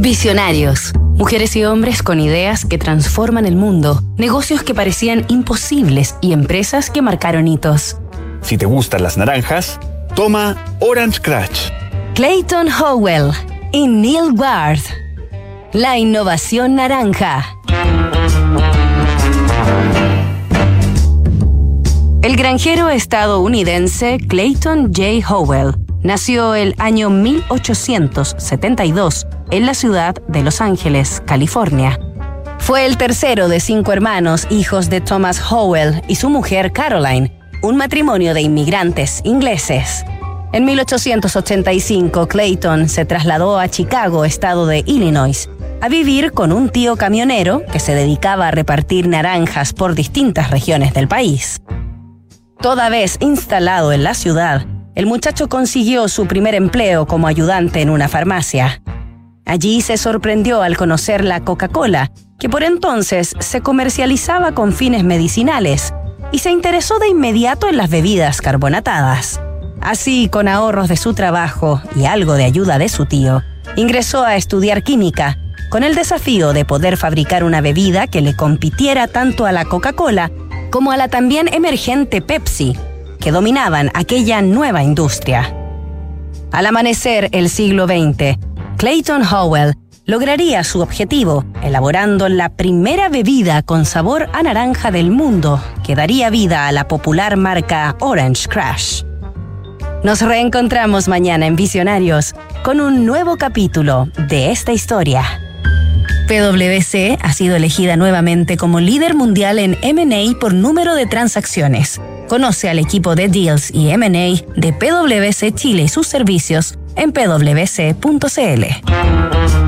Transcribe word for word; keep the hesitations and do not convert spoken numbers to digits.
Visionarios. Mujeres y hombres con ideas que transforman el mundo, negocios que parecían imposibles y empresas que marcaron hitos. Si te gustan las naranjas, toma Orange Crush. Clayton Howell y Neil Ward. La innovación naranja. El granjero estadounidense Clayton J. Howell nació el año mil ochocientos setenta y dos en la ciudad de Los Ángeles, California. Fue el tercero de cinco hermanos, hijos de Thomas Howell y su mujer Caroline, un matrimonio de inmigrantes ingleses. En mil ochocientos ochenta y cinco, Clayton se trasladó a Chicago, estado de Illinois, a vivir con un tío camionero que se dedicaba a repartir naranjas por distintas regiones del país. Toda vez instalado en la ciudad, el muchacho consiguió su primer empleo como ayudante en una farmacia. Allí se sorprendió al conocer la Coca-Cola, que por entonces se comercializaba con fines medicinales, y se interesó de inmediato en las bebidas carbonatadas. Así, con ahorros de su trabajo y algo de ayuda de su tío, ingresó a estudiar química, con el desafío de poder fabricar una bebida que le compitiera tanto a la Coca-Cola como a la también emergente Pepsi, que dominaban aquella nueva industria. Al amanecer el siglo veinte, Clayton Howell lograría su objetivo, elaborando la primera bebida con sabor a naranja del mundo, que daría vida a la popular marca Orange Crush. Nos reencontramos mañana en Visionarios con un nuevo capítulo de esta historia. P W C ha sido elegida nuevamente como líder mundial en M and A por número de transacciones. Conoce al equipo de Deals y M and A de P W C Chile y sus servicios en p w c punto c l.